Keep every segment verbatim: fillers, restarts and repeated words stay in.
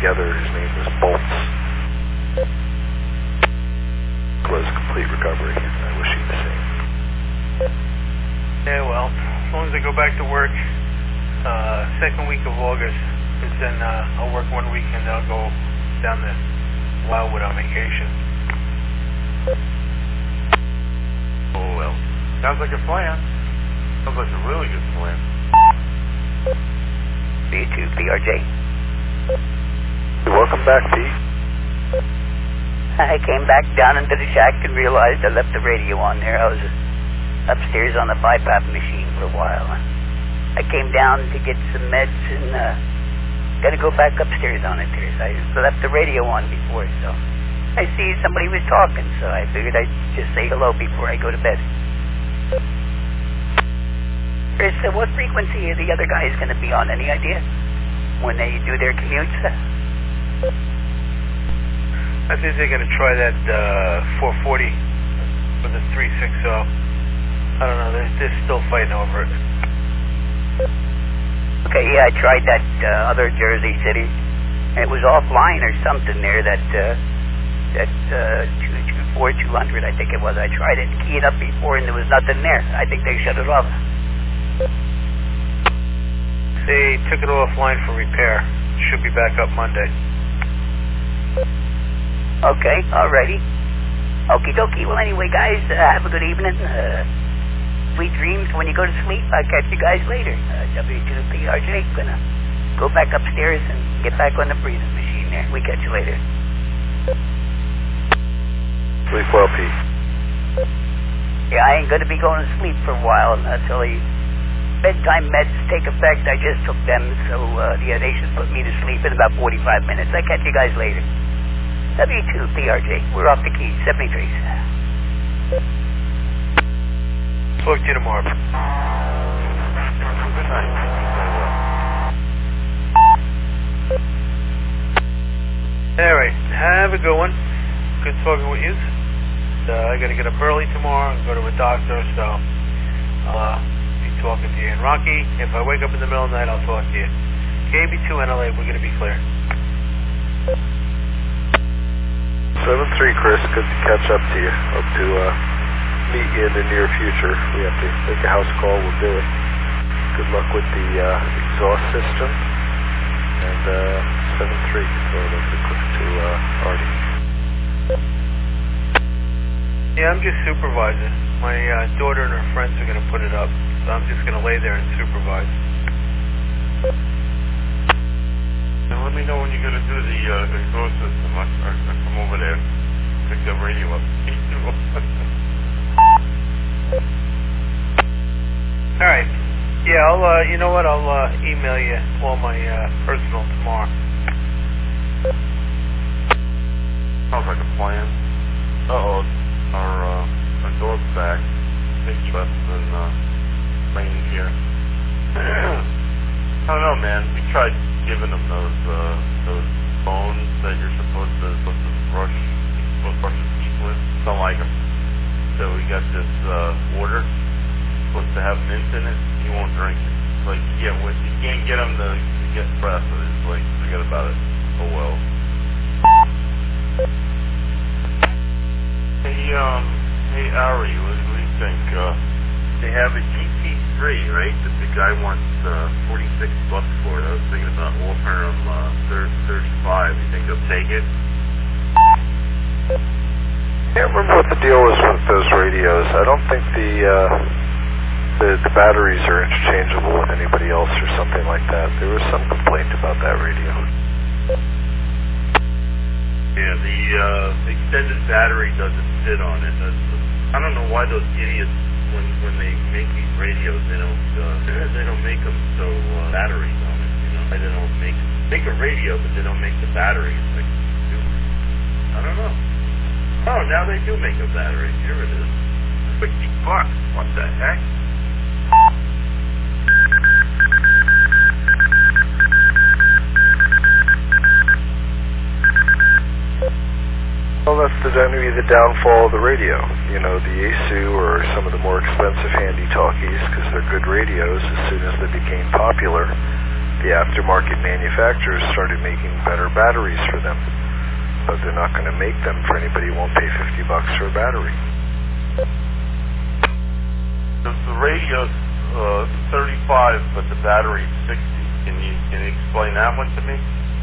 together. His name was Bolts. Was complete recovery. I wish he the same. Yeah, well, as long as I go back to work, uh, second week of August, because then uh, I'll work one week and I'll go down to Wildwood on vacation. Oh, well. Sounds like a plan. Sounds like a really good plan. B two P R J. Welcome back, Pete. I came back down into the shack and realized I left the radio on there. I was upstairs on the BiPAP machine for a while. I came down to get some meds and uh, got to go back upstairs on it there. So I left the radio on before, so I see somebody was talking, so I figured I'd just say hello before I go to bed. Chris, uh, what frequency are the other guys going to be on? Any idea? When they do their commutes? I think they're going to try that uh, four forty with the three sixty. I don't know. They're, they're still fighting over it. Okay, yeah, I tried that uh, other Jersey City. It was offline or something there. That uh, that uh, two two four two hundred, I think it was. I tried it, keyed it up before, and there was nothing there. I think they shut it off. They took it offline for repair. Should be back up Monday. Okay, alrighty. Okie dokie. Well, anyway, guys, uh, have a good evening. Uh, sweet dreams when you go to sleep. I'll catch you guys later. Uh, W two P R J, gonna go back upstairs and get back on the breathing machine there. We catch you later. Sleep well, Pete. Yeah, I ain't gonna be going to sleep for a while until the bedtime meds take effect. I just took them, so uh, yeah, they should put me to sleep in about forty-five minutes. I'll catch you guys later. W two P R J, we're off the keys, seventy-three. Talk to you tomorrow. Good night. All right, have a good one. Good talking with you. Uh, I got to get up early tomorrow and go to a doctor, so I'll uh, be talking to you. And Rocky, if I wake up in the middle of the night, I'll talk to you. K B two N L A, we're going to be clear. seven three, Chris. Good to catch up to you. Hope to uh, meet you in the near future. We have to make a house call. We'll do it. Good luck with the uh, exhaust system. And uh, seven three. So that's a quick to uh, Artie. Yeah, I'm just supervising. My uh, daughter and her friends are going to put it up. So I'm just going to lay there and supervise. Now let me know when you're going to do the uh, exhaust system. I, I, I come over there, pick the radio up. All right. Yeah, I'll. Uh, you know what? I'll uh, email you all my uh, personal tomorrow. Sounds like a plan. Uh-oh, our, uh, our dog's back. Big trust and uh, rain here. I don't know, man. We tried giving them those uh, those bones that you're supposed to supposed to brush supposed to brush your teeth with. Don't like them. So we got this uh, water supposed to have mint in it. He won't drink it. It's like you get with you can't get him to, to get breath. It's like forget about it. Oh well. Hey um hey Ari, what, what do you think? Uh, they have a G T three, right? That the guy wants uh, forty-six bucks for it. I was thinking about offering him uh, thirty-five. You think they'll take it? Can't remember what the deal was with those radios. I don't think the uh, the, the batteries are interchangeable with anybody else or something like that. There was some complaint about that radio. Yeah, the uh, extended battery doesn't fit on it. That's, I don't know why those idiots, when when they make these radios, they don't uh, they don't make them so uh, batteries on it. You know, they don't make make a radio, but they don't make the batteries. Like, I don't know. Oh, now they do make a battery. Here it is. Fifty bucks. What the heck? Well, that's the, going to be the downfall of the radio. You know, the Yaesu or some of the more expensive handy talkies, because they're good radios, as soon as they became popular, the aftermarket manufacturers started making better batteries for them. But they're not going to make them for anybody who won't pay fifty bucks for a battery. The, the radio's uh, thirty-five, but the battery's sixty. Can you can you explain that one to me?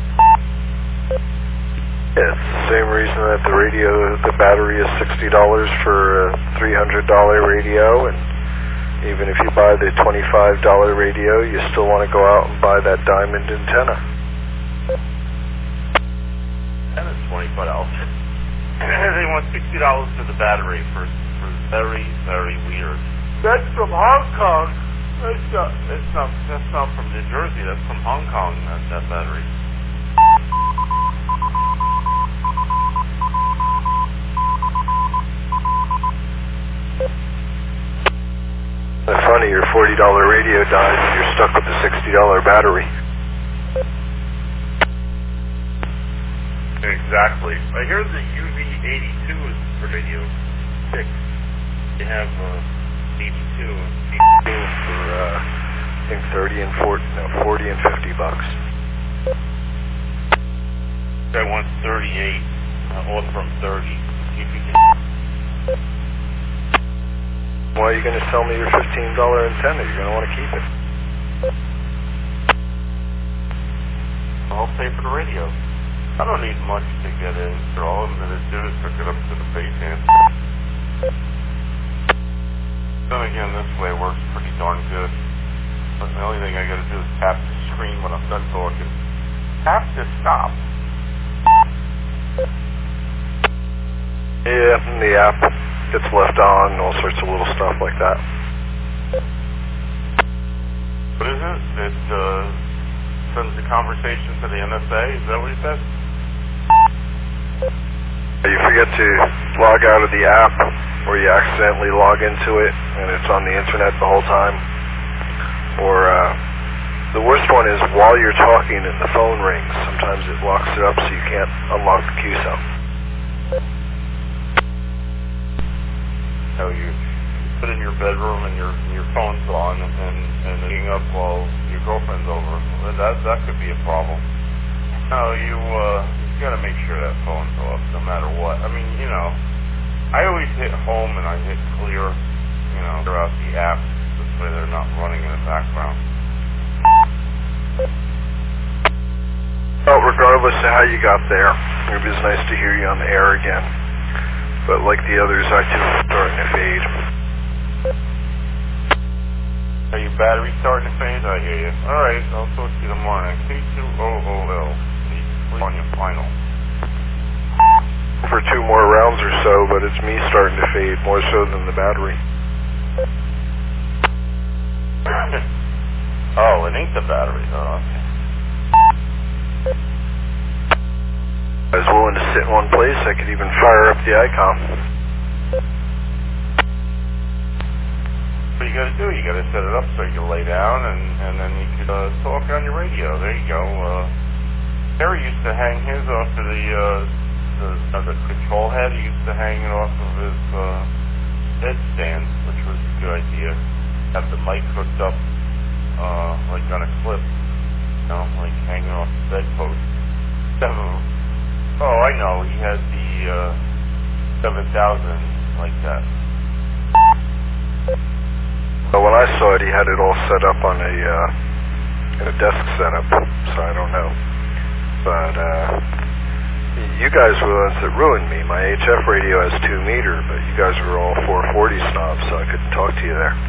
Yeah, it's the same reason that the radio, the battery is sixty dollars for a three hundred dollar radio, and even if you buy the twenty-five dollar radio, you still want to go out and buy that diamond antenna. That is twenty-five dollars. They want sixty dollars for the battery for, for very, very weird. That's from Hong Kong. That's not, that's not, that's not from New Jersey. That's from Hong Kong, that, that battery. It's funny, your forty dollar radio dies and you're stuck with a sixty dollar battery. Exactly. I hear the U V eighty-two is for radio six. They have uh, eighty-two for uh, I think thirty and forty, no, forty and fifty bucks. I want thirty-eight, uh, all from thirty. See if you can. Why are you going to sell me your fifteen dollar antenna? You're going to want to keep it. I'll pay for the radio. I don't need much to get in. So all I'm going to do is hook it up to the base amp. Then again, this way works pretty darn good. But the only thing I got to do is tap the screen when I'm done talking. Tap to stop. Yeah, and the app gets left on, all sorts of little stuff like that. What is it? It uh, sends the conversation to the N S A? Is that what you said? You forget to log out of the app, or you accidentally log into it, and it's on the internet the whole time. Or uh, the worst one is while you're talking and the phone rings. Sometimes it locks it up so you can't unlock the Q S O. So you put in your bedroom and your your phone's on and and hang up while your girlfriend's over. That that could be a problem. No, you uh, you got to make sure that phone's off no matter what. I mean, you know, I always hit home and I hit clear, you know, throughout the app. This way they're not running in the background. Well, regardless of how you got there, it was nice to hear you on the air again. But like the others, I too am starting to fade. Are your batteries starting to fade? I hear you. All right, I'll talk to you in the morning. K two O O L. Please on your final. For two more rounds or so, but it's me starting to fade more so than the battery. Oh, it ain't the battery. Oh, okay. I was willing to sit in one place. I could even fire up the icon. What you got to do? You got to set it up so you can lay down, and and then you could uh, talk on your radio. There you go. Uh, Terry used to hang his off of the uh, the, uh, the control head. He used to hang it off of his uh, bed stand, which was a good idea. Have the mic hooked up uh, like on a clip, you know, like hanging off the bedpost. So, oh, I know. He had the uh, seven thousand like that. But when I saw it, he had it all set up on a uh, in a desk setup, so I don't know. But uh, you guys were the ones that ruined me. My H F radio has two meter, but you guys were all four forty snobs, so I couldn't talk to you there.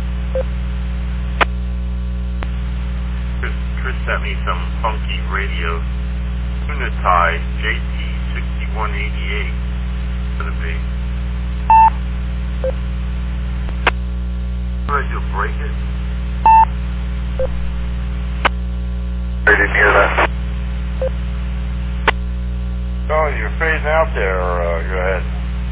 Chris, Chris sent me some funky radio. Unitai J T sixty-one eighty-eight for the B. What did I do, break it? I didn't hear that. Oh, you're fading out there, uh, go ahead.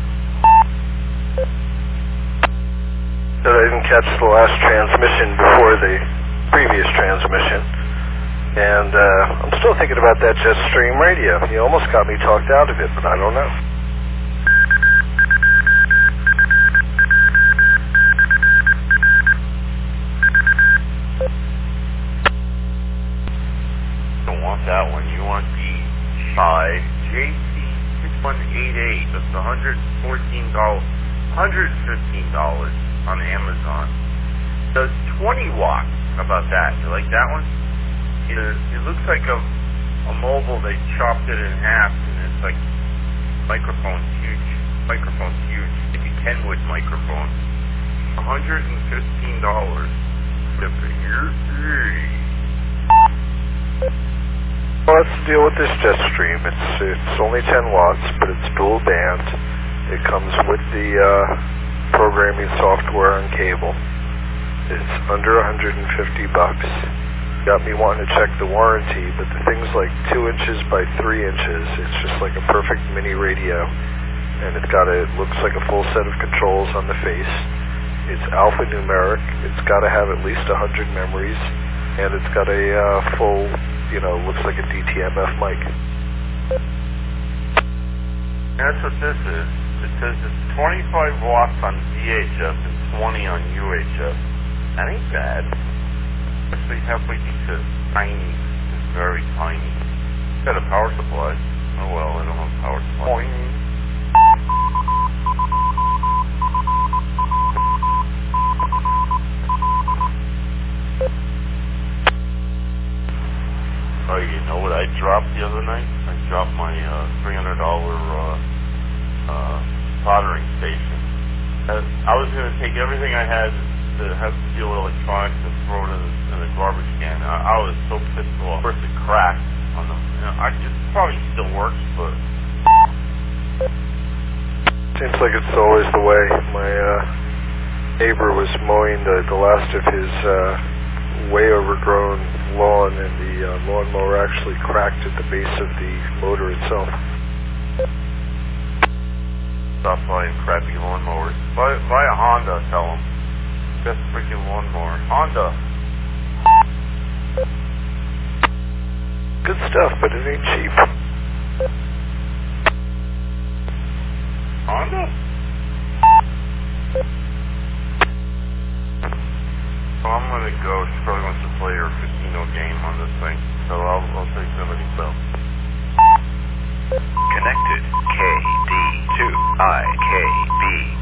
That I didn't catch the last transmission before the previous transmission. And uh, I'm still thinking about that Jetstream radio. You almost got me talked out of it, but I don't know. want that one. You want the Shy J C six one eight eight. That's one hundred fourteen dollars, one hundred fifteen dollars on Amazon. Does twenty watts. How about that? You like that one? It, it looks like a, a mobile. They chopped it in half, and it's like microphone's huge. Microphone's huge. Like a Kenwood microphone. one hundred fifteen dollars. Well, let's deal with this Jetstream. It's it's only ten watts, but it's dual band. It comes with the uh, programming software and cable. It's under one hundred fifty bucks. Got me wanting to check the warranty, but the thing's like two inches by three inches. It's just like a perfect mini radio, and it's got a it looks like a full set of controls on the face. It's alphanumeric. It's got to have at least one hundred memories, and it's got a uh, full, you know, looks like a D T M F mic. That's what this is. It says it's twenty-five watts on V H F and twenty on U H F. That ain't bad. Actually halfway decent. Tiny. It's very tiny. It's got a power supply. Oh well, I don't have a power supply. Boing. Oh, you know what I dropped the other night? I dropped my uh, three hundred dollars uh, uh, soldering station. Uh, I was going to take everything I had that has to deal with electronics and throw it in the, in the garbage can. I, I was so pissed off. First it cracked on them. You know, I, it probably still works, but... Seems like it's always the way. My uh, neighbor was mowing the, the last of his... Uh, way overgrown lawn, and the uh, lawnmower actually cracked at the base of the motor itself. Stop buying crappy lawnmowers. Buy, buy a Honda, tell them. Best freaking lawnmower. Honda. Good stuff, but it ain't cheap. Honda? So I'm going to go. She probably wants to play her casino game on this thing. So I'll, I'll take somebody else. Connected. K D two I K B.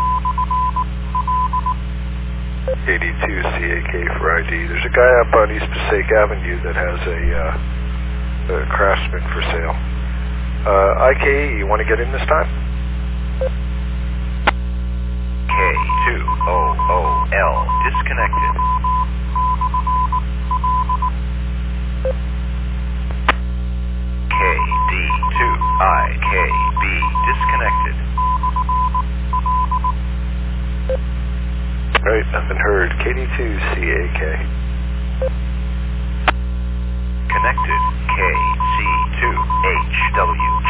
eighty-two C A K for I D. There's a guy up on East Passaic Avenue that has a, uh, a Craftsman for sale. Uh, I K E, you want to get in this time? K two O O L. Disconnected. K D two I K B. Disconnected. Right, nothing heard. K D two C A K. Connected. K C two H W G.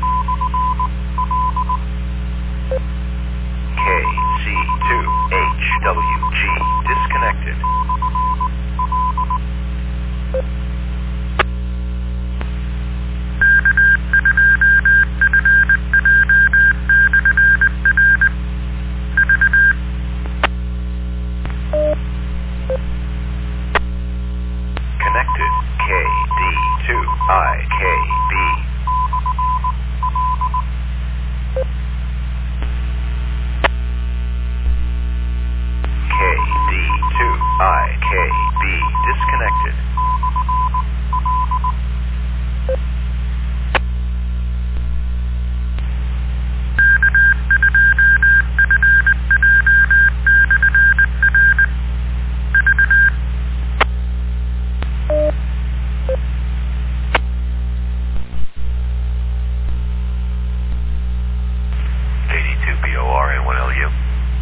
K C two H W G. Disconnected. Connected. K D two I K B. K D two I K B. Disconnected. eighty-two B O R and one L U.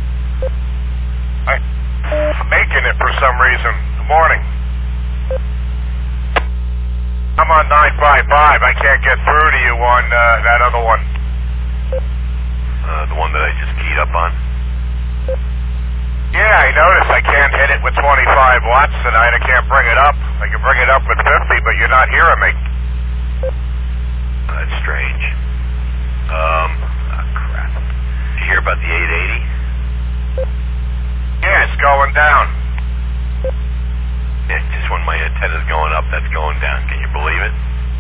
I'm making it for some reason. Good morning. I'm on nine five five. I can't get through to you on uh, that other one. Uh, the one that I just keyed up on? Yeah, I noticed I can't hit it with twenty-five watts tonight. I can't bring it up. I can bring it up with fifty, but you're not hearing me. That's strange. Um, oh crap. Did you hear about the eight eighty? Yeah, it's going down. Yeah, just when my antenna's going up, that's going down. Can you believe it?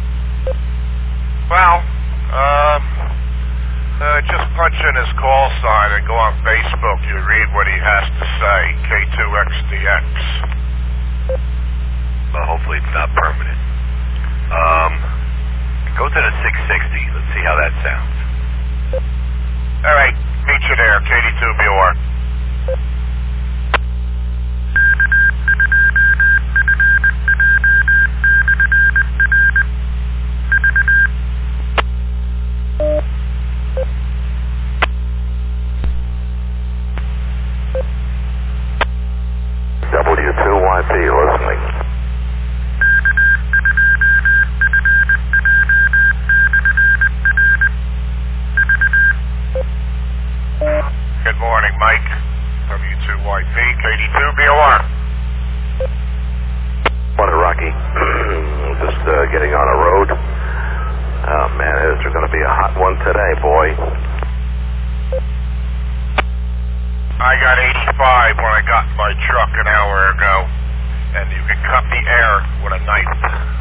Well, um, uh, just punch in his call sign and go on Facebook. You read what he has to say, K two X D X. Well, hopefully it's not permanent. Um, go to the six sixty. Let's see how that sounds. All right, meet you there, K D two B O R. W two Y P listening. Good morning, Mike. W two Y P, K D two B O R. Morning, Rocky. Just uh, getting on a road. Oh, man, it's going to be a hot one today, boy. I got eighty-five when I got in my truck an hour ago, and you can cut the air with a knife.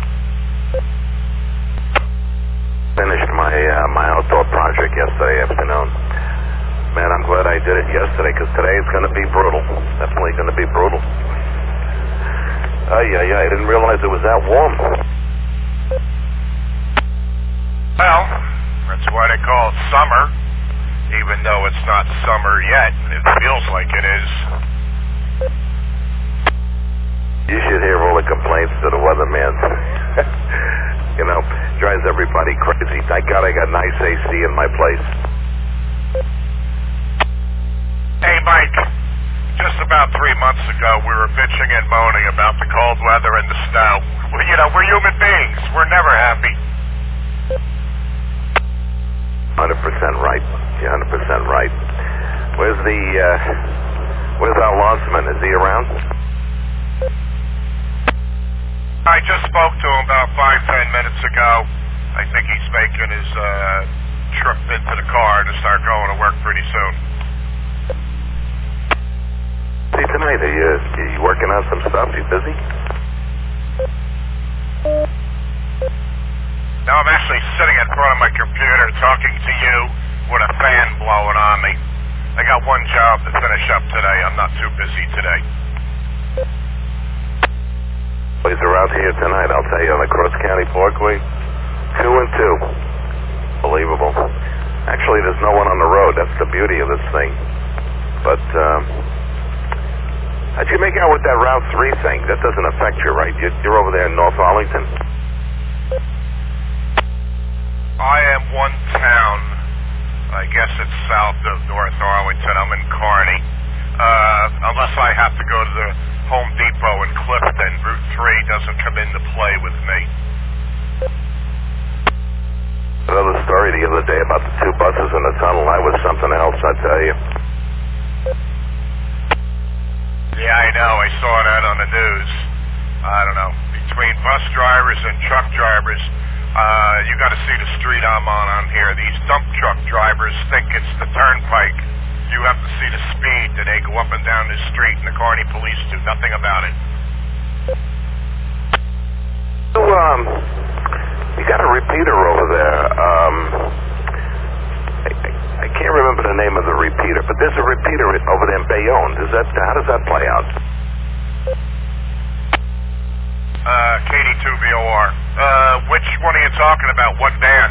Finished my uh, my outdoor project yesterday afternoon. Man, I'm glad I did it yesterday, because today it's going to be brutal. Definitely going to be brutal. Oh, yeah, yeah, I didn't realize it was that warm. Well, that's why they call it summer, even though it's not summer yet. It feels like it is. You should hear all the complaints to the weatherman. You know, drives everybody crazy. Thank God I got nice A C in my place. Hey, Mike, just about three months ago, we were bitching and moaning about the cold weather and the snow. Well, you know, we're human beings. We're never happy. one hundred percent right. You're one hundred percent right. Where's the, uh, where's our lawnsman? Is he around? I just spoke to him about five, ten minutes ago. I think he's making his, uh, trip into the car to start going to work pretty soon. See, tonight, are you, are you working on some stuff? You busy? No, I'm actually sitting in front of my computer talking to you with a fan blowing on me. I got one job to finish up today. I'm not too busy today. Boys are out here tonight, I'll tell you, on the Cross County Parkway. Two and two. Believable. Actually, there's no one on the road. That's the beauty of this thing. But, um... how'd you make out with that Route three thing? That doesn't affect you, right? You're, you're over there in North Arlington? I am one town. I guess it's south of North Arlington. I'm in Kearney. Uh, unless I have to go to the Home Depot in Clifton, Route three doesn't come into play with me. Another story the other day about the two buses in the tunnel. That was something else, I tell you. Yeah, I know. I saw that on the news. I don't know. Between bus drivers and truck drivers, uh, you got to see the street I'm on on here. These dump truck drivers think it's the turnpike. You have to see the speed that they go up and down the street, and the Kearney police do nothing about it. So, um, you got a repeater over there. Um, I, I, I can't remember the name of the repeater, but there's a repeater over there in Bayonne. Does that, how does that play out? Uh, K D two B O R. Uh, which one are you talking about? What band?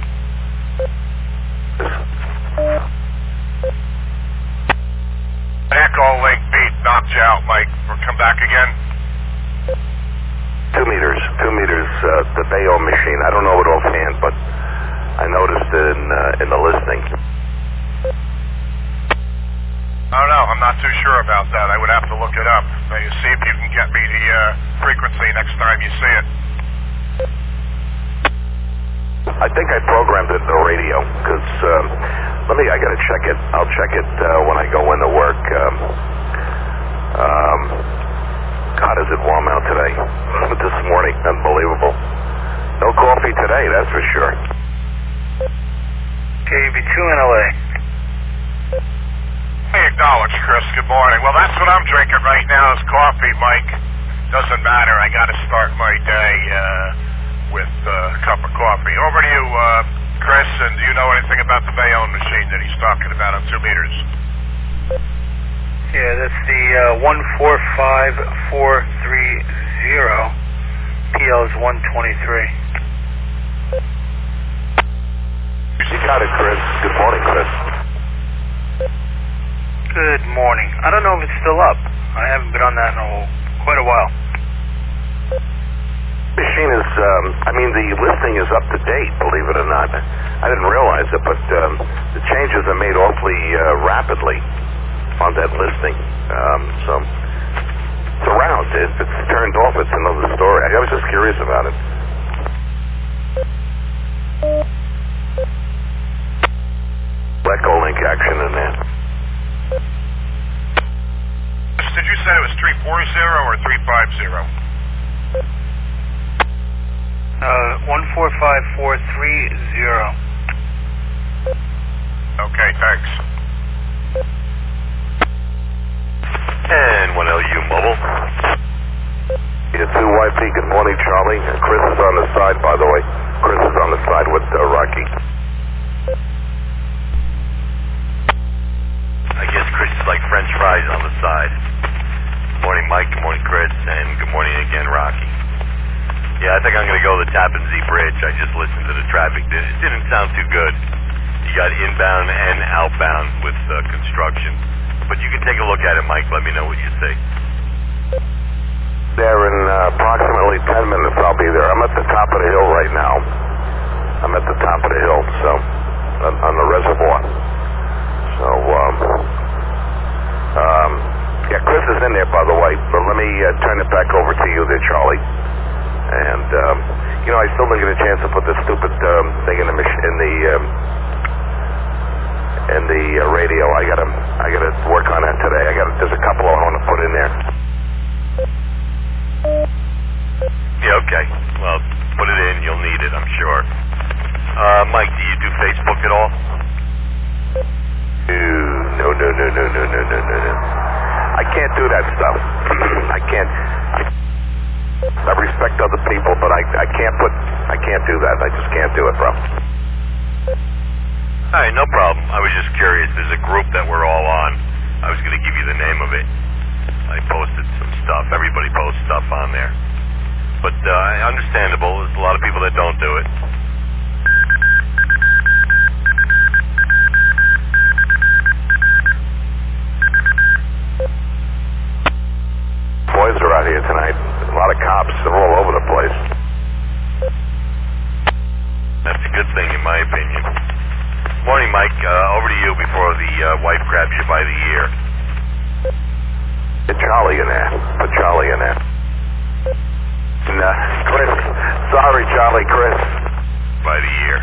Echo Link beat knocked you out, Mike. Come back again. Two meters, two meters, uh, the Bayonne machine. I don't know it offhand, but I noticed it in, uh, in the listing. I don't know. I'm not too sure about that. I would have to look it up. Maybe see if you can get me the uh, frequency next time you see it. I think I programmed it in the radio, because, um, let me, I gotta check it. I'll check it uh, when I go into work. Um, um, God, is it warm out today? This morning, unbelievable. No coffee today, that's for sure. K B two in L A. I acknowledge, Chris. Good morning. Well, that's what I'm drinking right now is coffee, Mike. Doesn't matter. I got to start my day uh, with uh, a cup of coffee. Over to you, uh, Chris, and do you know anything about the Bayonne machine that he's talking about on two meters? Yeah, that's the uh, one four five four three zero. P L is one twenty-three. You got it, Chris. Good morning, Chris. Good morning. I don't know if it's still up. I haven't been on that in a, quite a while. Machine is, um, I mean, the listing is up to date, believe it or not. I didn't realize it, but um, the changes are made awfully uh, rapidly on that listing. Um, so it's around. If it's turned off, it's another story. I was just curious about it. Echo link action in there. Did you say it was three forty or three fifty? Uh, one four five four three zero. Okay, thanks. And one L U mobile. Yeah, two Y P, good morning, Charlie. Chris is on the side, by the way. Chris is on the side with uh, Rocky. I guess Chris is like French fries on the side. Good morning, Mike. Good morning, Chris. And good morning again, Rocky. Yeah, I think I'm going to go to the Tappan Zee Bridge. I just listened to the traffic. It didn't sound too good. You got inbound and outbound with uh, construction. But you can take a look at it, Mike. Let me know what you see. There in uh, approximately ten minutes I'll be there. I'm at the top of the hill right now. I'm at the top of the hill, so on, on the reservoir. So, um, um, yeah, Chris is in there, by the way. But let me uh, turn it back over to you there, Charlie. And, um, you know, I still didn't get a chance to put this stupid um, thing in the mach- in the um, in the uh, radio. I gotta I gotta work on that today. I gotta there's a couple I want to put in there. Yeah, okay. Well, put it in. You'll need it, I'm sure. Uh, Mike, do you do Facebook at all? No, no, no, no, no, no, no, no, no. I can't do that stuff. I can't. I, I respect other people, but I, I can't put, I can't do that. I just can't do it, bro. All right, no problem. I was just curious. There's a group that we're all on. I was going to give you the name of it. I posted some stuff. Everybody posts stuff on there. But uh, understandable. There's a lot of people that don't do it. Boys are out here tonight. A lot of cops. They're all over the place. That's a good thing, in my opinion. Morning, Mike. Uh, over to you before the uh, wife grabs you by the ear. Put Charlie in there. Put Charlie in there. Nah, Chris. Sorry, Charlie. Chris. By the ear.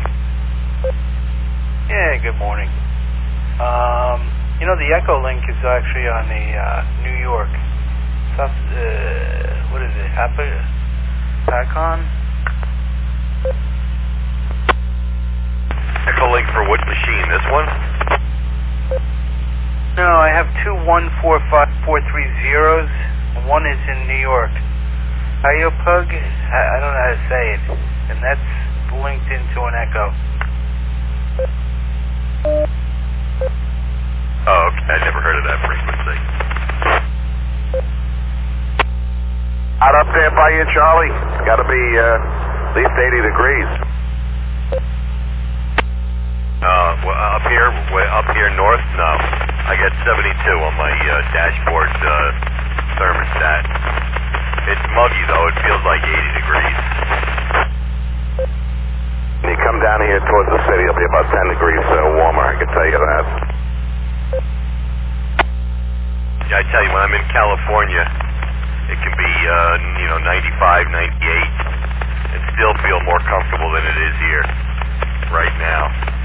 Yeah, good morning. Um, you know, the Echo Link is actually on the uh, New York. South, uh, what is it? Apa- Pacon? Echo Link for what machine? This one? No, I have two one four five four three zeros. One is in New York. Iopug? I, I don't know how to say it. And that's linked into an Echo. Oh, okay. I never heard of that frequency. Out up there by you, Charlie. It's got to be uh, at least eighty degrees. Uh, well, up here, way up here north, no. I got seventy-two on my uh, dashboard uh, thermostat. It's muggy though. It feels like eighty degrees. When you come down here towards the city, it'll be about ten degrees uh, warmer. I can tell you that. Yeah, I tell you, when I'm in California, it can be, uh, you know, ninety-five, ninety-eight, and still feel more comfortable than it is here right now.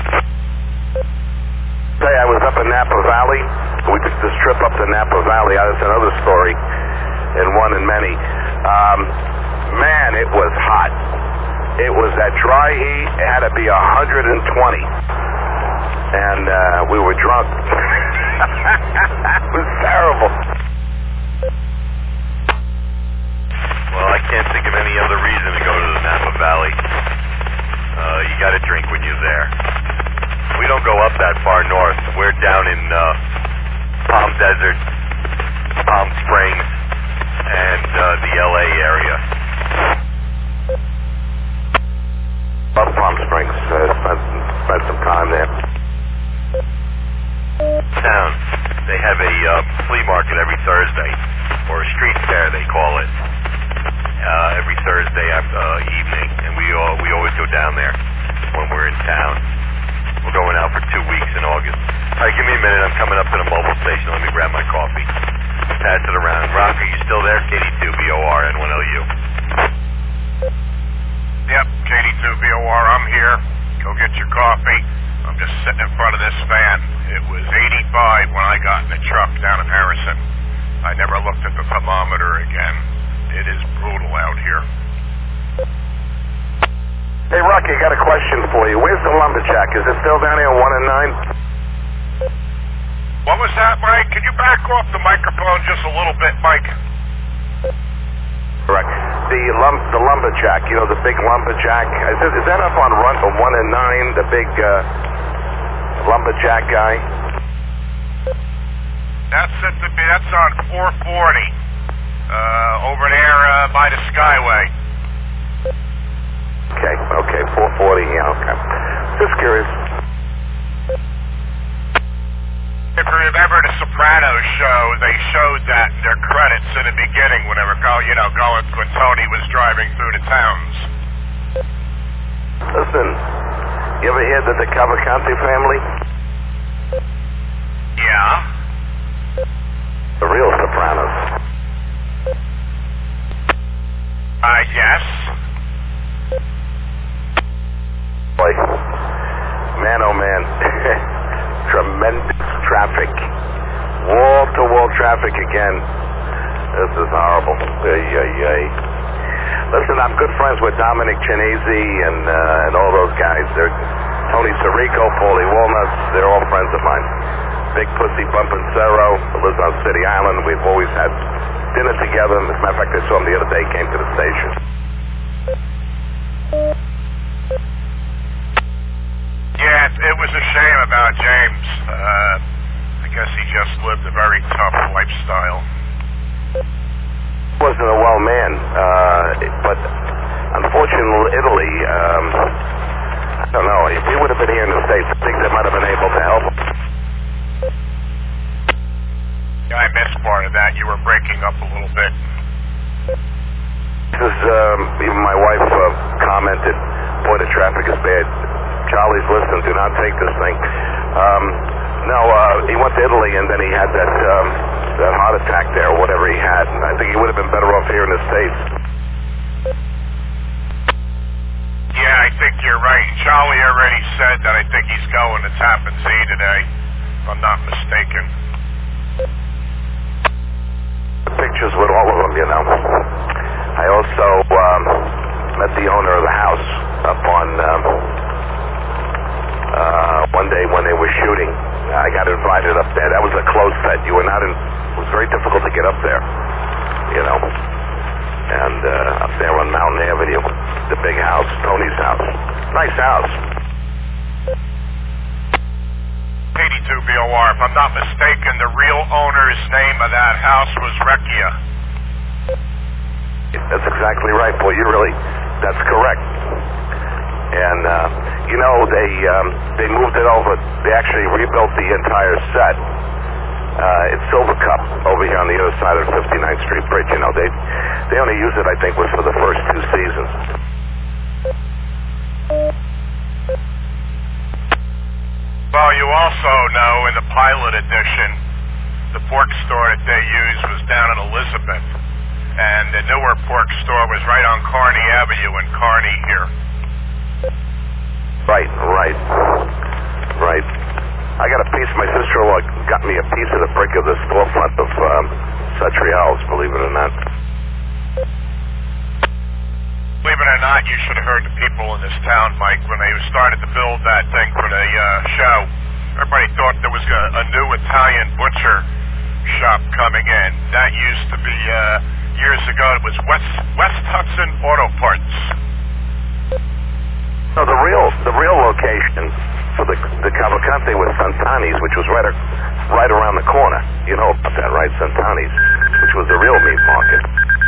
Say, I was up in Napa Valley. We took this trip up to Napa Valley. That's another story, and one in many. Um, man, it was hot. It was that dry heat. It had to be one hundred twenty, and uh, we were drunk. It was terrible. Well, I can't think of any other reason to go to the Napa Valley. Uh, you got to drink when you're there. We don't go up that far north. We're down in uh, Palm Desert, Palm Springs, and uh, the L A area. Love Palm Springs. Uh, spent, spent some time there. Town. They have a uh, flea market every Thursday, or a street fair they call it. Uh, every Thursday after, uh, evening, and we all we always go down there when we're in town. We're going out for two weeks in August. All right, give me a minute. I'm coming up to the mobile station. Let me grab my coffee. Pass it around. Rock, are you still there? K D two B O R N one L U. Yep, K D two B O R. I'm here. Go get your coffee. I'm just sitting in front of this van. It was eighty-five when I got in the truck down in Harrison. I never looked at the thermometer again. It is brutal out here. Hey, Rocky, I got a question for you. Where's the Lumberjack? Is it still down here at one and nine? What was that, Mike? Can you back off the microphone just a little bit, Mike? Correct. The lump, the Lumberjack, you know, the big Lumberjack. Is, it, is that up on run from one and nine, the big uh, Lumberjack guy? That's at the, that's on four forty. Uh, over there uh, by the Skyway. Okay, okay, four forty, yeah, okay. Just curious. If you remember the Sopranos show, they showed that in their credits in the beginning when they were go, you know, going when Tony was driving through the towns. Listen, you ever hear the Cavalcanti family? Yeah. The real Sopranos. Uh, yes. Boy, man, oh man, tremendous traffic, wall-to-wall traffic again. This is horrible. Ay, ay, ay. Listen, I'm good friends with Dominic Chinese and uh, and all those guys. They're Tony Sirico, Paulie Walnuts. They're all friends of mine. Big Pussy Bumpin' Cerro, who lives on City Island. We've always had dinner together. As a matter of fact, I saw him the other day. He came to the station. Yeah, it was a shame about James. Uh, I guess he just lived a very tough lifestyle. He wasn't a well man, uh, but unfortunately, Italy, um, I don't know, if he would have been here in the States, I think they might have been able to help him. Yeah, I missed part of that. You were breaking up a little bit. This is, um, even my wife uh, commented, boy, the traffic is bad. Charlie's listening, do not take this thing. Um, no, uh, he went to Italy and then he had that, um, that heart attack there, or whatever he had. And I think he would have been better off here in the States. Yeah, I think you're right. Charlie already said that I think he's going to Tappan Zee today, if I'm not mistaken. Pictures with all of them, you know. I also um, met the owner of the house up on um, uh, one day when they were shooting. I got invited up there. That was a closed set. You were not in. It was very difficult to get up there, you know. And uh, up there on Mountain Avenue, the big house, Tony's house, nice house. eighty-two B O R. If I'm not mistaken, the real owner's name of that house was Recchia. That's exactly right, boy. You really, that's correct. And, uh, you know, they um, they moved it over. They actually rebuilt the entire set. Uh, it's Silver Cup over here on the other side of the fifty-ninth Street Bridge. You know, they they only used it, I think, was for the first two seasons. Well, you also know in the pilot edition, the pork store that they used was down in Elizabeth. And the newer pork store was right on Kearny Avenue in Kearny here. Right, right, right. I got a piece, my sister-in-law got me a piece of the brick of the storefront of um, Satrial's, believe it or not. Believe it or not, you should have heard the people in this town, Mike, when they started to build that thing for the uh, show. Everybody thought there was a, a new Italian butcher shop coming in. That used to be uh, years ago. It was West West Hudson Auto Parts. No, the real the real location for the the Cavalcante was Santani's, which was right a, right around the corner. You know about that, right? Santani's, which was the real meat market.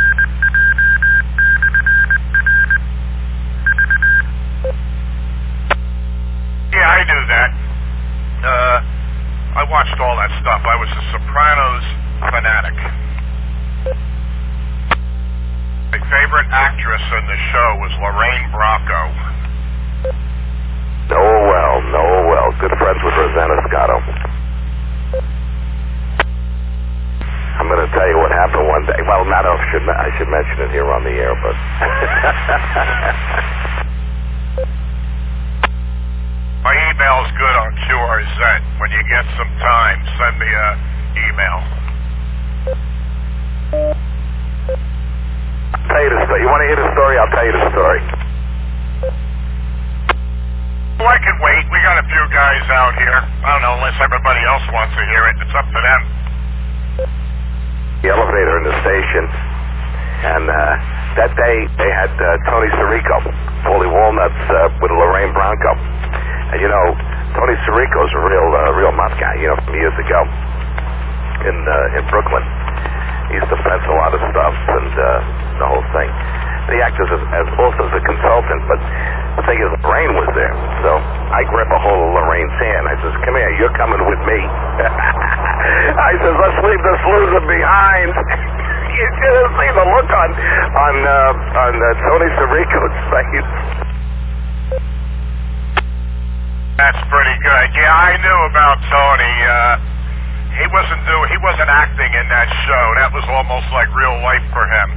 Yeah, I knew that. Uh, I watched all that stuff. I was a Sopranos fanatic. My favorite actress in the show was Lorraine Bracco. Know her well, know her well. Good friends with Rosanna Scotto. I'm going to tell you what happened one day. Well, not I should I should mention it here on the air, but my email's good on Q R Z. When you get some time, send me a email. I'll tell you the story. You want to hear the story? I'll tell you the story. Well, I can wait. We got a few guys out here. I don't know, unless everybody else wants to hear it. It's up to them. The elevator in the station, and uh, that day they had uh, Tony Sirico, Paulie Walnuts uh, with Lorraine Bracco. And you know, Tony Sirico's a real, uh, real mouth guy. You know, from years ago in uh, in Brooklyn, he used to fence a lot of stuff and uh, the whole thing. He acted as, as also as a consultant, but the thing is, Lorraine was there, so I grab a hold of Lorraine's hand. I says, "Come here, you're coming with me." I says, "Let's leave this loser behind." You should have seen the look on on uh, on uh, Tony Sirico's face. That's pretty good. Yeah, I knew about Tony. Uh, he wasn't do he wasn't acting in that show. That was almost like real life for him.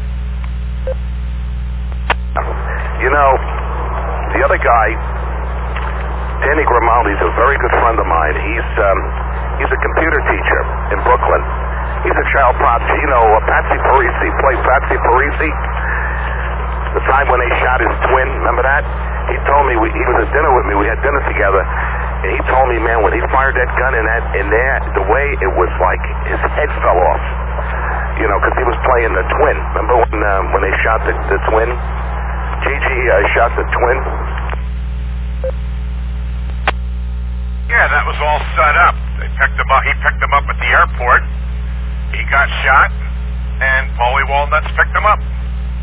You know, the other guy, Danny Grimaldi's a very good friend of mine. He's um, he's a computer teacher in Brooklyn. He's a child prodigy. You know, uh, Patsy Parisi played Patsy Parisi. The time when they shot his twin, remember that? He told me, we, he was at dinner with me, we had dinner together, and he told me, man, when he fired that gun in that, in there, the way it was like his head fell off. You know, because he was playing the twin. Remember when uh, when they shot the, the twin? Gigi uh, shot the twin. Yeah, that was all set up. They picked him up. He picked him up at the airport. He got shot, and Paulie Walnuts picked him up.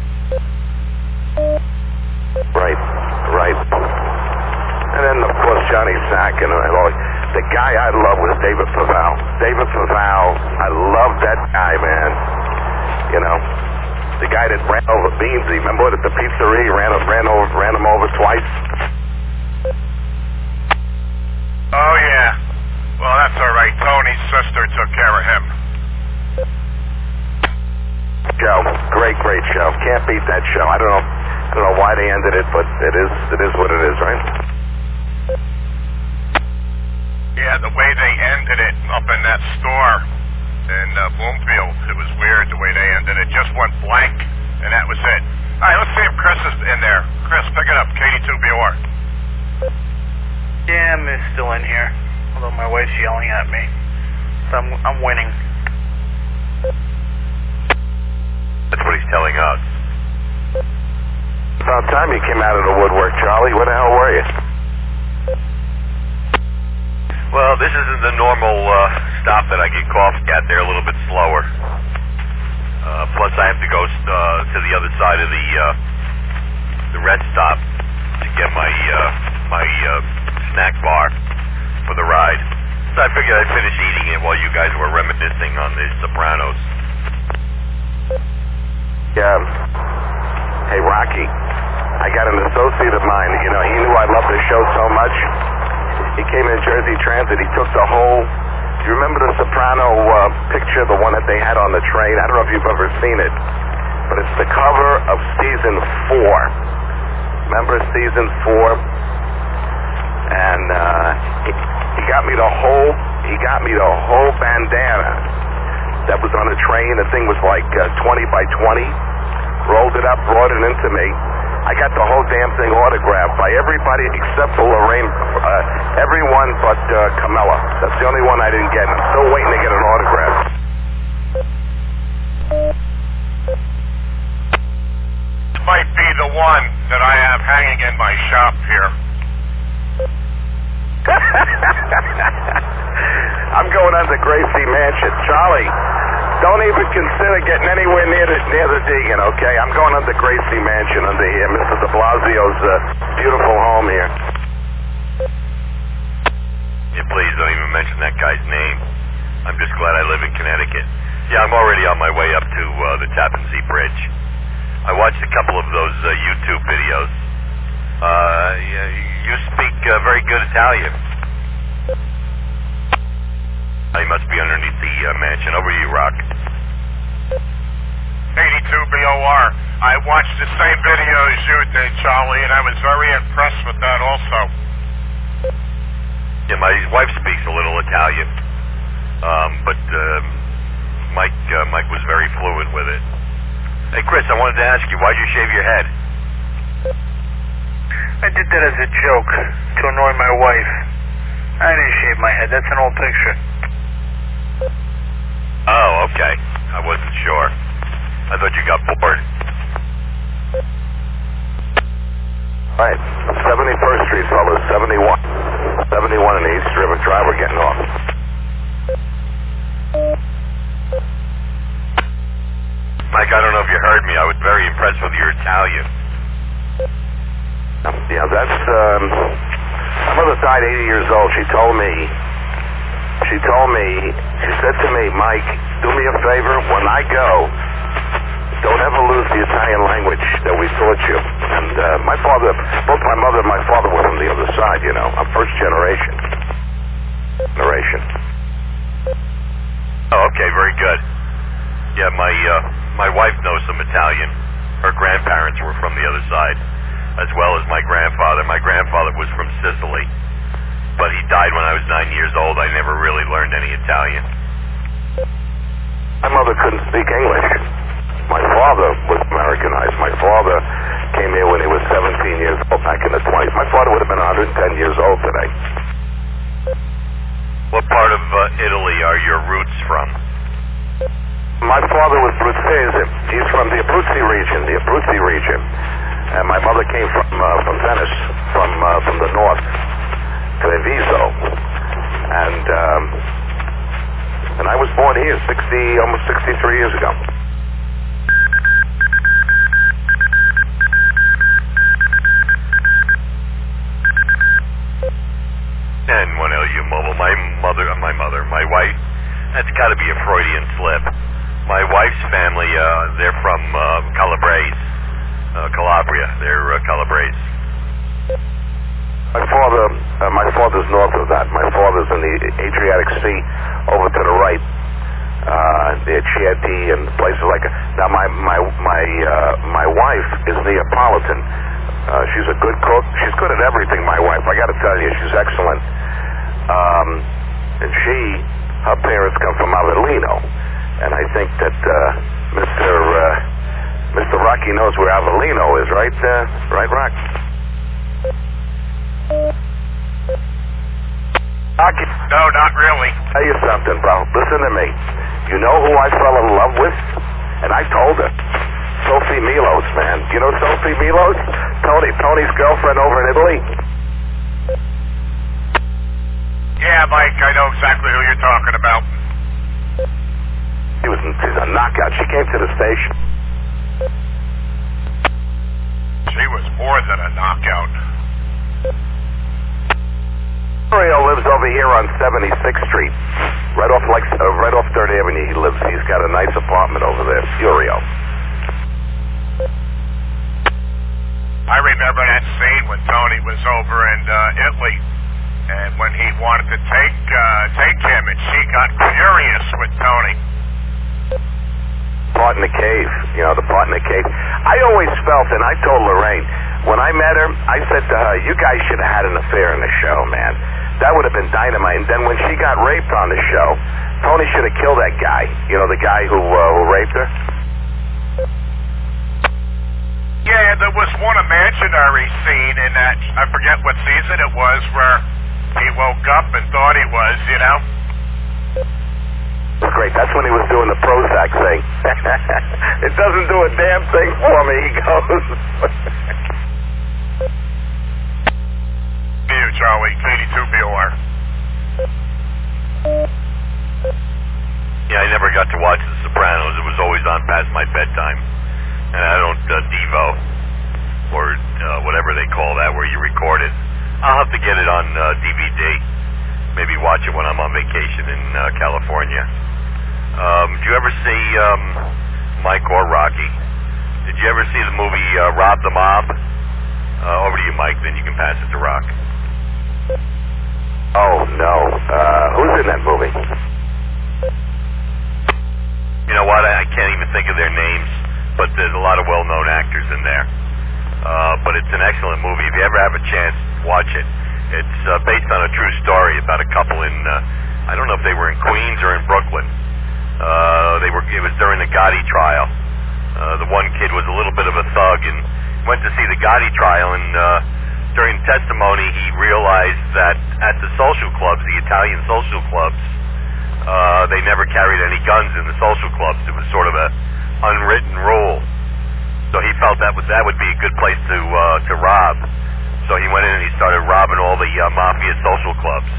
Right, right. And then, of course, Johnny Sack and, and all. The guy I love was David Faval. David Faval, I love that guy, man. You know, the guy that ran over Beansy. Remember at the pizzeria, he ran, ran, over, ran him over twice? Oh, yeah. Well, that's all right. Tony's sister took care of him. Show. Great, great show. Can't beat that show. I don't know. I don't know why they ended it, but it is it is what it is, right? Yeah, the way they ended it up in that store in uh, Bloomfield, it was weird the way they ended it. Just went blank, and that was it. All right, let's see if Chris is in there. Chris, pick it up. K D two B O R. Yeah, I'm still in here, although my wife's yelling at me. So I'm, I'm winning. That's what he's telling us. About time you came out of the woodwork, Charlie. Where the hell were you? Well, this isn't the normal uh, stop that I get coffee at. They're a little bit slower. Uh, plus, I have to go uh, to the other side of the uh, the red stop to get my uh, my uh, snack bar for the ride. So I figured I'd finish eating it while you guys were reminiscing on the Sopranos. Yeah. Hey, Rocky. I got an associate of mine. You know, he knew I loved the show so much. He came in Jersey Transit. He took the whole. Do you remember the Soprano uh, picture, the one that they had on the train? I don't know if you've ever seen it, but it's the cover of season four. Remember season four? And uh, he, he got me the whole. He got me the whole bandana that was on the train. The thing was like uh, twenty by twenty. Rolled it up, brought it into me. I got the whole damn thing autographed by everybody except for Lorraine, uh, everyone but uh, Camilla. That's the only one I didn't get. I'm still waiting to get an autograph. might be the one that I have hanging in my shop here. I'm going under Gracie Mansion. Charlie, don't even consider getting anywhere near the, near the Deegan, okay? I'm going under Gracie Mansion, under here, Mister de Blasio's uh, beautiful home here. Yeah, please don't even mention that guy's name. I'm just glad I live in Connecticut. Yeah, I'm already on my way up to uh, the Tappan Zee Bridge. I watched a couple of those uh, YouTube videos. Uh, yeah, you speak uh, very good Italian. He must be underneath the uh, mansion. Over to you, Rock. eighty-two B O R. I watched the same video as you did, Charlie, and I was very impressed with that also. Yeah, my wife speaks a little Italian, um, but uh, Mike uh, Mike was very fluent with it. Hey, Chris, I wanted to ask you, why'd you shave your head? I did that as a joke to annoy my wife. I didn't shave my head. That's an old picture. Oh, okay. I wasn't sure. I thought you got bored. All right, seventy-first Street, fellas, seventy-one. seventy-one in the East River Drive, we're getting off. Mike, I don't know if you heard me. I was very impressed with your Italian. Yeah, that's, um, my mother died eighty years old. She told me, she told me, she said to me, Mike, do me a favor, when I go, don't ever lose the Italian language that we taught you. And uh, my father, both my mother and my father were from the other side, you know. I'm first generation. Generation. Oh, okay, very good. Yeah, my uh, my wife knows some Italian. Her grandparents were from the other side, as well as my grandfather. My grandfather was from Sicily, but he died when I was nine years old. I never really learned any Italian. My mother couldn't speak English. My father was Americanized. My father came here when he was seventeen years old, back in the twenties. My father would have been one hundred ten years old today. What part of uh, Italy are your roots from? My father was Bruzzese. He's from the Abruzzi region, the Abruzzi region. And my mother came from uh, from Venice, from uh, from the north, Treviso. And um, and I was born here sixty, almost sixty-three years ago. And one L U Mobile, my mother, my mother, my wife, that's got to be a Freudian slip. My wife's family, uh, they're from uh, Calabrese, uh, Calabria. They're uh, Calabrese. My father, uh, my father's north of that. My father's in the Adriatic Sea, over to the right, uh, near Chieti and places like that. Now, my my my uh, my wife is Neapolitan. Uh, she's a good cook. She's good at everything, my wife. I got to tell you, she's excellent. Um, and she, her parents come from Avellino. And I think that uh, Mister Uh, Mister Rocky knows where Avellino is, right? Uh, right, Rock? Rocky? No, not really. Tell you something, bro. Listen to me. You know who I fell in love with? And I told her. Sophie Milos, man. You know Sophie Milos? Tony, Tony's girlfriend over in Italy? Yeah, Mike, I know exactly who you're talking about. She was she's a knockout. She came to the station. She was more than a knockout. Mario lives over here on seventy-sixth Street. Right off like uh, right off third Avenue he lives. He's got a nice apartment over there, Furio. I remember that scene when Tony was over in uh, Italy, and when he wanted to take uh, take him, and she got furious with Tony. Part in the cave, you know, the part in the cave. I always felt, and I told Lorraine, when I met her, I said to her, you guys should have had an affair in the show, man. That would have been dynamite. And then when she got raped on the show, Tony should have killed that guy. You know, the guy who, uh, who raped her? Yeah, there was one imaginary scene in that, I forget what season it was, where he woke up and thought he was, you know? It's great. That's when he was doing the Prozac thing. It doesn't do a damn thing for me, he goes. You, Charlie, K D two B O R. Yeah, I never got to watch The Sopranos. It was always on past my bedtime. And I don't uh, Devo, or uh, whatever they call that, where you record it. I'll have to get it on uh, D V D. Maybe watch it when I'm on vacation in uh, California. Um, did you ever see, um, Mike or Rocky, did you ever see the movie uh, Rob the Mob? Uh, over to you, Mike, then you can pass it to Rock. Oh, no. Uh, who's in that movie? You know what, I, I can't even think of their names, but there's a lot of well-known actors in there. Uh, but it's an excellent movie. If you ever have a chance, watch it. It's uh, based on a true story about a couple in, uh, I don't know if they were in Queens or in Brooklyn. Uh, they were, it was during the Gotti trial. Uh, the one kid was a little bit of a thug and went to see the Gotti trial, and uh, during testimony he realized that at the social clubs, the Italian social clubs, uh, they never carried any guns in the social clubs. It was sort of a unwritten rule. So he felt that would, that would be a good place to, uh, to rob. So he went in and he started robbing all the uh, mafia social clubs.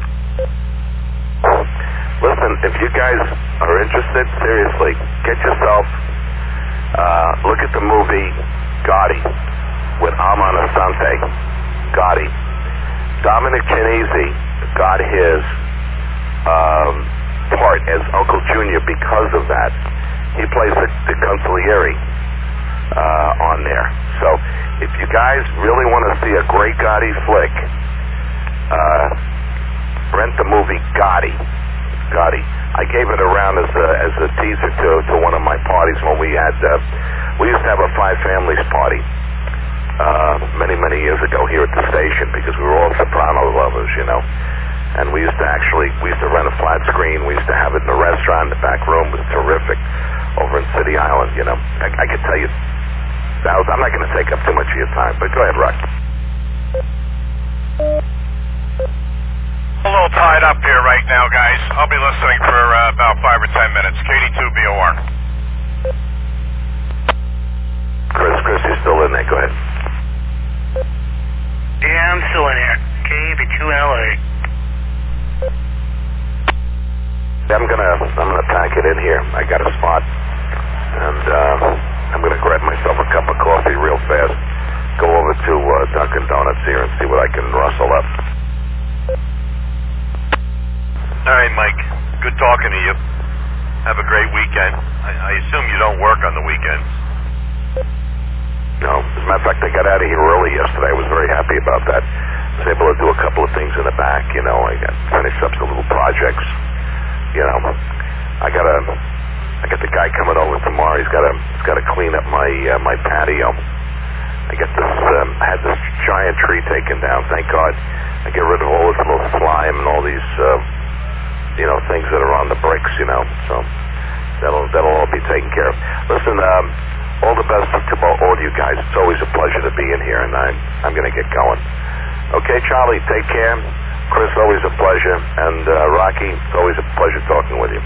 Listen, if you guys are interested, seriously, get yourself, uh, look at the movie Gotti with Armand Assante. Gotti. Dominic Chianese got his um, part as Uncle Junior because of that. He plays the, the consigliere uh, on there. So if you guys really want to see a great Gotti flick, uh, rent the movie Gotti. Gotti. I gave it around as a, as a teaser to, to one of my parties when we had, uh, we used to have a Five Families party uh, many, many years ago here at the station because we were all Soprano lovers, you know. And we used to actually, we used to rent a flat screen. We used to have it in the restaurant. The back room was terrific over in City Island, you know. I, I could tell you, I'm not going to take up too much of your time, but go ahead, Rock. A little tied up here right now, guys. I'll be listening for uh, about five or ten minutes. K D two B O R. Chris, Chris, you're still in there. Go ahead. Yeah, I'm still in here. K B two L A. I'm gonna, I'm gonna pack it in here. I got a spot, and uh, I'm gonna grab myself a cup of coffee real fast. Go over to uh, Dunkin' Donuts here and see what I can rustle up. All right, Mike. Good talking to you. Have a great weekend. I, I assume you don't work on the weekends. No. As a matter of fact, I got out of here early yesterday. I was very happy about that. I was able to do a couple of things in the back. You know, I got finished up some little projects. You know, I got a, I got the guy coming over tomorrow. He's got to, he's got to clean up my uh, my patio. I got this, um, I had this giant tree taken down. Thank God. I get rid of all this little slime and all these. Uh, you know, things that are on the bricks, you know, so that'll that'll all be taken care of. Listen, um, all the best to all you guys. It's always a pleasure to be in here, and I'm, I'm going to get going. Okay, Charlie, take care. Chris, always a pleasure. And uh, Rocky, it's always a pleasure talking with you.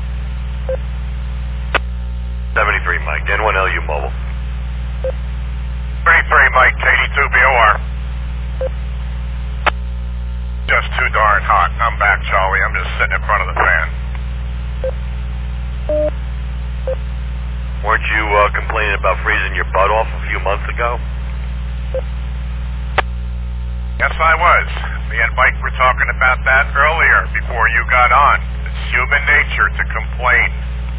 seventy-three, Mike. N one L U Mobile. thirty-three, Mike. K D two B O R. Just too darn hot. I'm back, Charlie. I'm just sitting in front of the fan. Weren't you uh, complaining about freezing your butt off a few months ago? Yes, I was. Me and Mike were talking about that earlier before you got on. It's human nature to complain.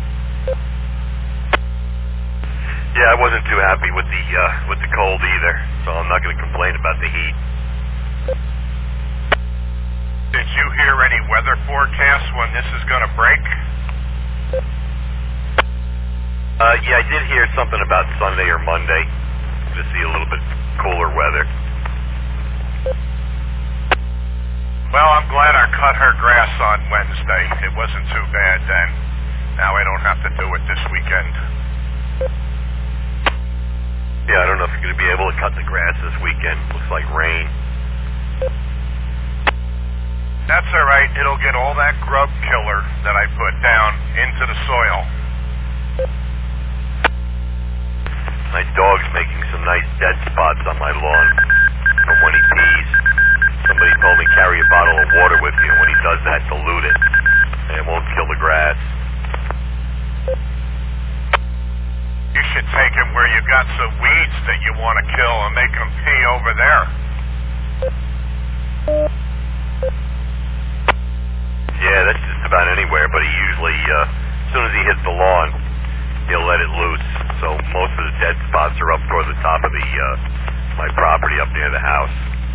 Yeah, I wasn't too happy with the uh, with the cold either, so I'm not going to complain about the heat. Did you hear any weather forecasts when this is going to break? Uh, yeah, I did hear something about Sunday or Monday to see a little bit cooler weather. Well, I'm glad I cut her grass on Wednesday. It wasn't too bad then. Now I don't have to do it this weekend. Yeah, I don't know if you're going to be able to cut the grass this weekend. Looks like rain. That's all right. It'll get all that grub killer that I put down into the soil. My dog's making some nice dead spots on my lawn from when he pees. Somebody told me carry a bottle of water with you, and when he does that, dilute it, and it won't kill the grass. You should take him where you got some weeds that you want to kill and make him pee over there. Yeah, that's just about anywhere, but he usually, uh, as soon as he hits the lawn, he'll let it loose. So most of the dead spots are up toward the top of the, uh, my property up near the house.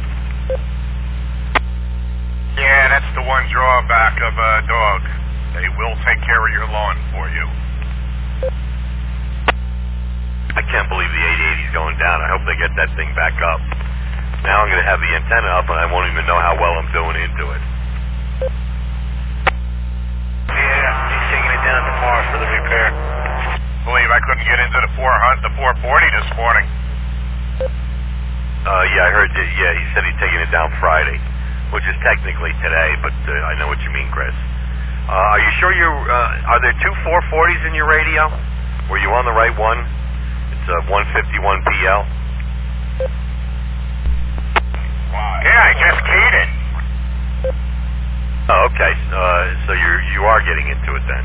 Yeah, that's the one drawback of a dog. They will take care of your lawn for you. I can't believe the eight eighty's going down. I hope they get that thing back up. Now I'm going to have the antenna up, and I won't even know how well I'm doing into it. Yeah, he's taking it down tomorrow for the repair. Believe I couldn't get into the four hundred, the four forty this morning. Uh, yeah, I heard. You, yeah, he said he's taking it down Friday, which is technically today, but uh, I know what you mean, Chris. Uh, are you sure you're? Uh, are there two four forties in your radio? Were you on the right one? It's a one fifty-one P L. Yeah, I just keyed it. Oh, okay. Uh, so you're you are getting into it then.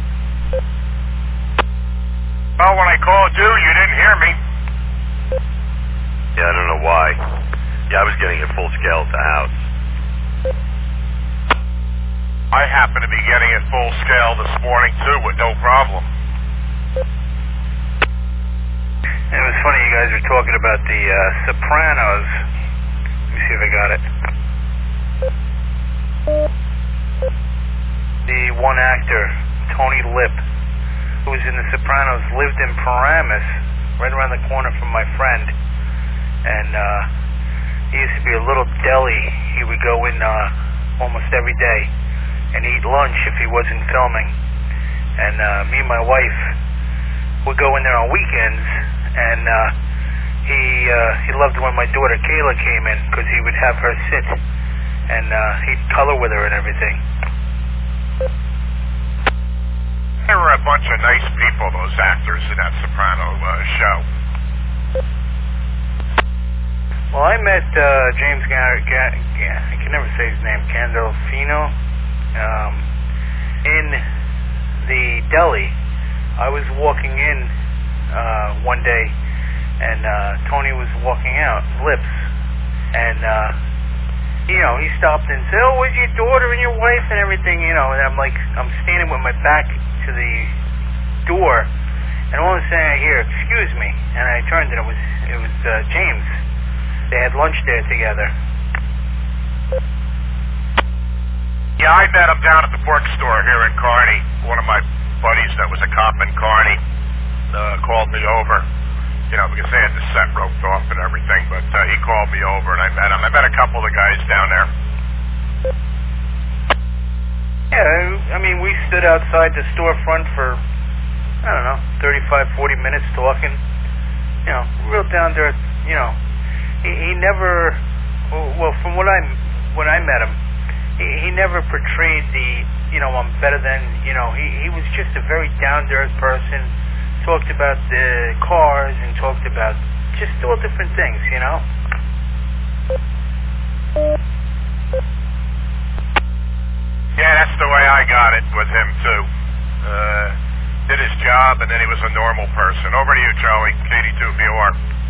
Well, when I called you, you didn't hear me. Yeah, I don't know why. Yeah, I was getting it full scale at the house. I happen to be getting it full scale this morning, too, with no problem. It was funny you guys were talking about the uh, Sopranos. Let me see if I got it. The one actor, Tony Lip, who was in The Sopranos, lived in Paramus, right around the corner from my friend. And uh, he used to be a little deli. He would go in uh, almost every day and eat lunch if he wasn't filming. And uh, me and my wife would go in there on weekends, and uh, he uh, he loved when my daughter Kayla came in, because he would have her sit, and uh, he'd color with her and everything. They were a bunch of nice people, those actors in that Soprano uh, show. Well, I met uh, James Gar- Ga- Ga- I can never say his name, Gandolfino, um, in the deli. I was walking in uh, one day, and uh, Tony was walking out, Lips, and uh, you know, he stopped and said, "Oh, where's your daughter and your wife and everything?" You know, and I'm like, I'm standing with my back to the door, and all of a sudden I hear, "Excuse me," and I turned, and it was it was uh, James. They had lunch there together. Yeah, I met him down at the pork store here in Kearney. One of my buddies that was a cop in Kearney uh, called me over, you know, because they had the set roped off and everything, but uh, he called me over and I met him. I met a couple of the guys down there. Yeah, I mean, we stood outside the storefront for, I don't know, thirty-five, forty minutes talking. You know, real down there, you know. He, he never, well, from what I, when I met him, he, he never portrayed the, you know, I'm better than, you know, he, he was just a very down-to-earth person, talked about the cars and talked about just all different things, you know. Yeah, that's the way I got it with him, too. Uh, did his job, and then he was a normal person. Over to you, Charlie, K D two B O R.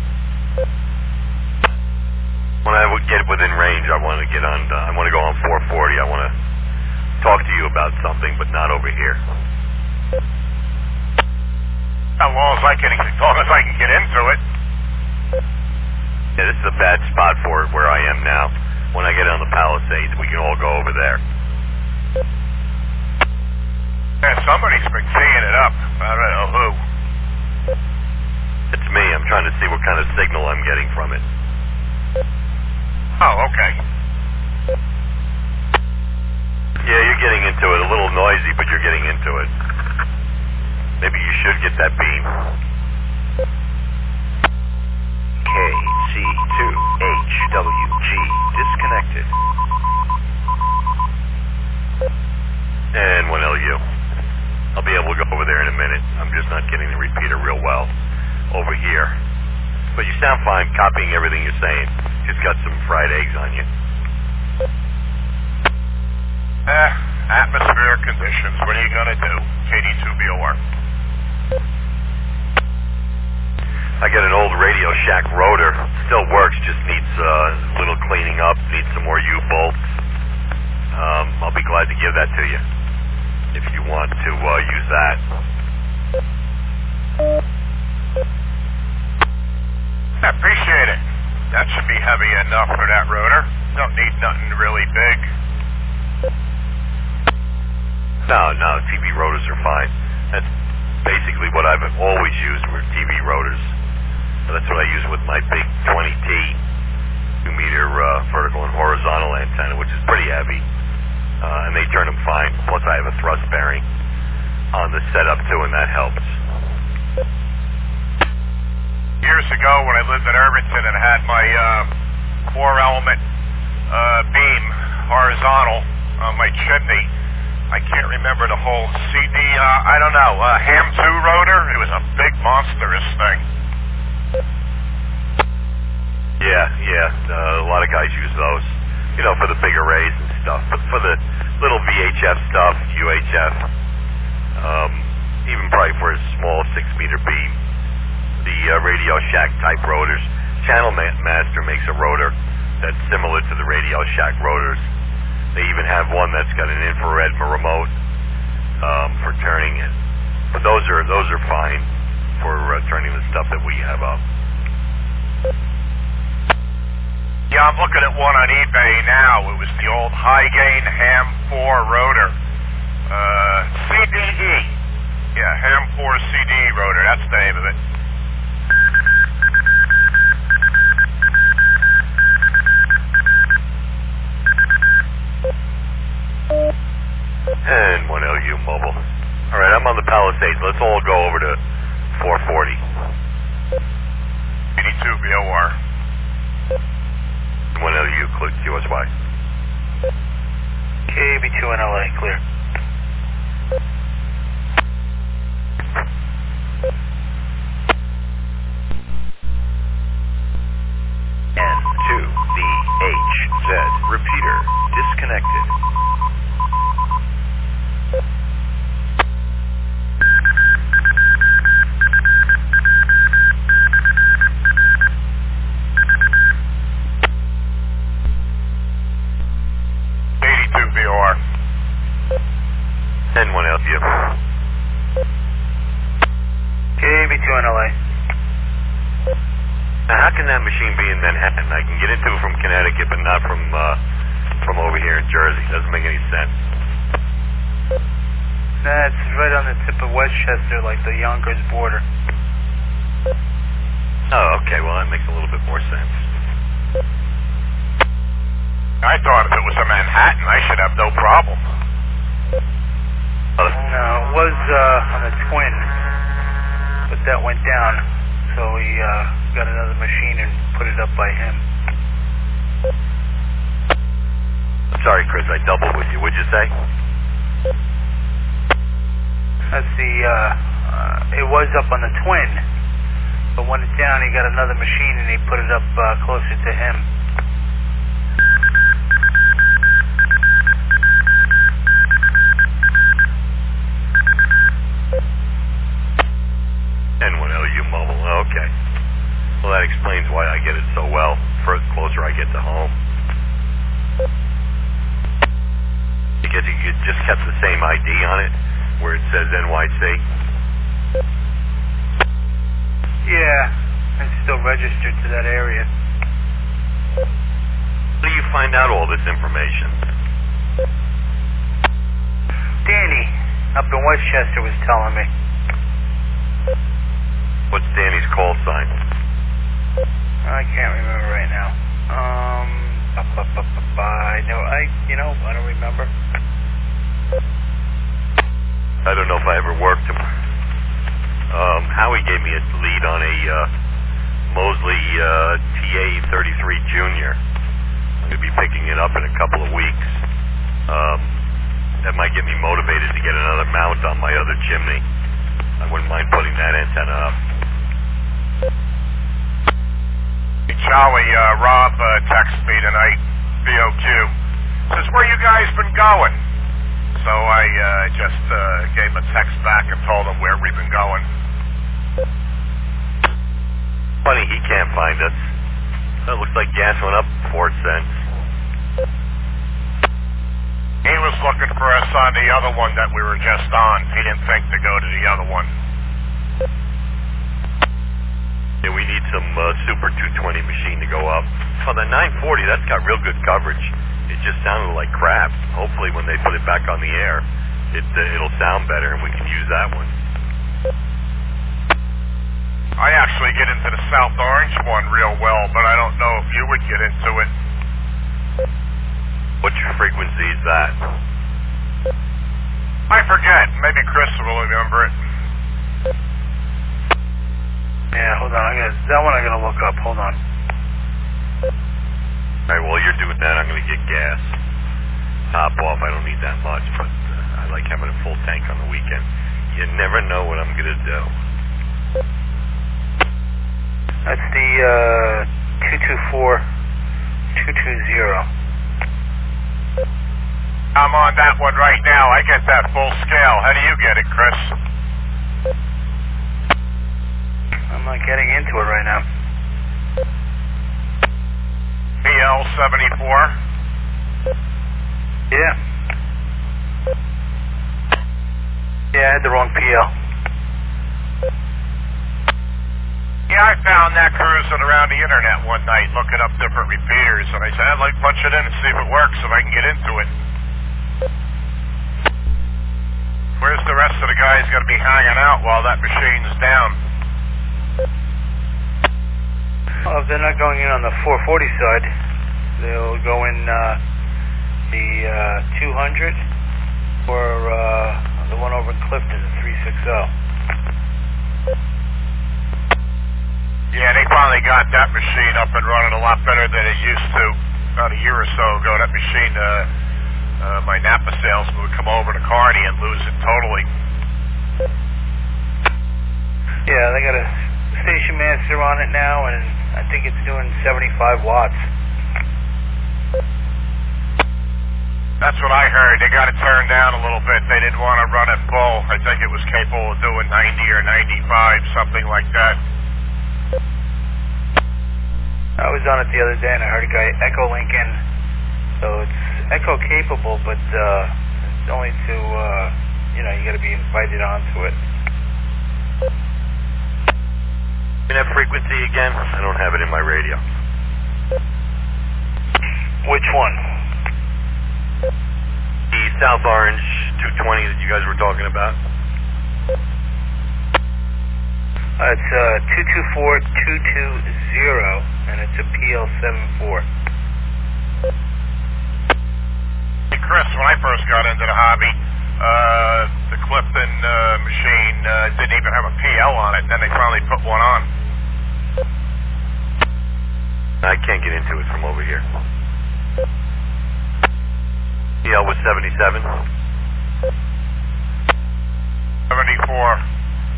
When I would get within range, I want to get on. Uh, I want to go on four forty. I want to talk to you about something, but not over here. As long as I can, as long as I can get into it. Yeah, this is a bad spot for it where I am now. When I get on the Palisades, we can all go over there. Yeah, somebody's been teeing it up. I don't know who. It's me. I'm trying to see what kind of signal I'm getting from it. Oh, okay. Yeah, you're getting into it. A little noisy, but you're getting into it. Maybe you should get that beam. K C two H W G disconnected. just not getting the repeater real well over here. But you sound fine copying everything you're saying. Just got some fried eggs on you. Eh, atmospheric conditions. What are you going to do? K D two B O R. I got an old Radio Shack rotor. Still works, just needs uh, a little cleaning up, needs some more U-bolts. Um, I'll be glad to give that to you if you want to uh, use that. I appreciate it. That should be heavy enough for that rotor. Don't need nothing really big. No, no, T V rotors are fine. That's basically what I've always used were T V rotors. That's what I use with my big twenty T two meter uh, vertical and horizontal antenna, which is pretty heavy. Uh, and they turn them fine. Plus I have a thrust bearing on the setup too, and that helps. Years ago when I lived in Irvington and had my uh, four element uh, beam horizontal on my chimney, I can't remember the whole C D, uh, I don't know, uh, Ham two rotor. It was a big monstrous thing. Yeah, yeah, uh, a lot of guys use those, you know, for the big arrays and stuff. But for the little V H F stuff, U H F, um, even probably for a small six meter beam, the uh, Radio Shack type rotors. Channel Ma- Master makes a rotor that's similar to the Radio Shack rotors. They even have one that's got an infrared remote um, for turning it. But those are those are fine for uh, turning the stuff that we have up. Yeah, I'm looking at one on eBay now. It was the old high gain Ham four rotor. Uh, C D E. Yeah, Ham four C D E rotor. That's the name of it. And one L U mobile. All right, I'm on the Palisades. Let's all go over to four forty. K D two B O R. one L U, Q S Y. K B two N L A, clear. N two B H Z, repeater, disconnected. N one L U. K B two N L A. Now, how can that machine be in Manhattan? I can get into it from Connecticut, but not from uh, from over here in Jersey. Doesn't make any sense. Nah, it's right on the tip of Westchester, like the Yonkers border. Oh, okay. Well, that makes a little bit more sense. I thought if it was a Manhattan, I should have no problem. No, it was uh, on the Twin, but that went down, so we uh, got another machine and put it up by him. Sorry, Chris, I doubled with you. What'd you say? That's the, uh, uh, it was up on the Twin, but when it's down, he got another machine and he put it up uh, closer to him. N one L U mobile. Okay. Well, that explains why I get it so well. For the closer I get to home. You get you just kept the same I D on it, where it says N Y C. Yeah, it's still registered to that area. How do you find out all this information? Danny up in Westchester was telling me. What's Danny's call sign? I can't remember right now. Um, bu- bu- bu- bu- bu- I know, I, you know, I don't remember. I don't know if I ever worked him. Um, Howie gave me a lead on a uh, Mosley uh, T A thirty-three Junior. We'll be picking it up in a couple of weeks. Um, that might get me motivated to get another mount on my other chimney. I wouldn't mind putting that antenna up. Hey, Charlie, uh, Rob uh, texted me tonight, B O Q. Says, where you guys been going? So I uh, just uh, gave him a text back and told him where we've been going. Funny, he can't find us. It looks like gas went up four cents. He was looking for us on the other one that we were just on. He didn't think to go to the other one. Yeah, we need some uh, Super two twenty machine to go up. Oh, the nine forty, that's got real good coverage. It just sounded like crap. Hopefully when they put it back on the air, it, uh, it'll sound better and we can use that one. I actually get into the South Orange one real well, but I don't know if you would get into it. What frequency is that? I forget. Maybe Chris will remember it. Yeah, hold on. I got that one. I gotta look up. Hold on. All right. While you're doing that, I'm gonna get gas. Top off. I don't need that much, but uh, I like having a full tank on the weekend. You never know what I'm gonna do. That's the uh, two two four two two zero. I'm on that one right now. I get that full scale. How do you get it, Chris? I'm not getting into it right now. P L seventy-four? Yeah. Yeah, I had the wrong P L. Yeah, I found that cruising around the internet one night looking up different repeaters, and I said, I'd like to punch it in and see if it works, if I can get into it. Where's the rest of the guys going to be hanging out while that machine's down? Well, if they're not going in on the four forty side, they'll go in uh, the uh, two hundred or uh, the one over in Clifton, the three sixty. Yeah, they finally got that machine up and running a lot better than it used to. About a year or so ago, that machine, uh, uh, my Napa salesman would come over to Kearney and lose it totally. Yeah, they got a station master on it now, and I think it's doing seventy-five watts. That's what I heard. They got it turned down a little bit. They didn't want to run it full. I think it was capable of doing ninety or ninety-five, something like that. I was on it the other day and I heard a guy echo link in, so it's echo capable, but uh, it's only to, uh, you know, you got to be invited onto it. You have frequency again? I don't have it in my radio. Which one? The South Orange two twenty that you guys were talking about? Uh, it's uh, two two four two two zero, and it's a P L seventy-four. Hey, Chris, when I first got into the hobby, uh, the Clifton uh, machine uh, didn't even have a P L on it, and then they finally put one on. I can't get into it from over here. P L was seventy-seven? seventy-four.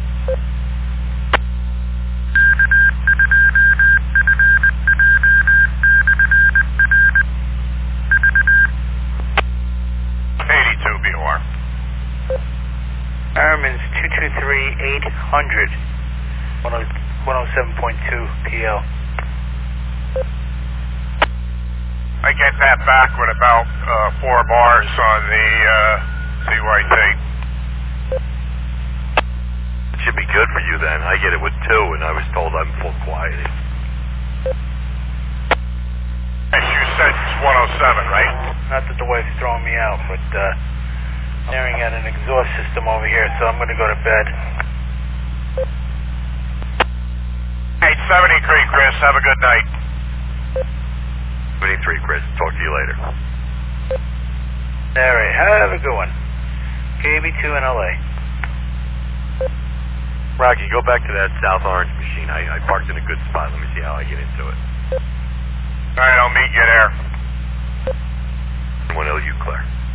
eighty-two B O R. Ironman's two two three eight hundred, one oh seven point two P L. I get that back with about uh, four bars on the uh, C Y T. It should be good for you then. I get it with two, and I was told I'm full quieting. As you said, it's one oh seven, right? Not that the wife's throwing me out, but uh, staring at an exhaust system over here, so I'm going to go to bed. eight seventy-three, Chris. Have a good night. seventy-three, Chris. Talk to you later. All right, have a good one. K B two in L A. Rocky, go back to that South Orange machine. I, I parked in a good spot. Let me see how I get into it. All right, I'll meet you there. one L U, Claire.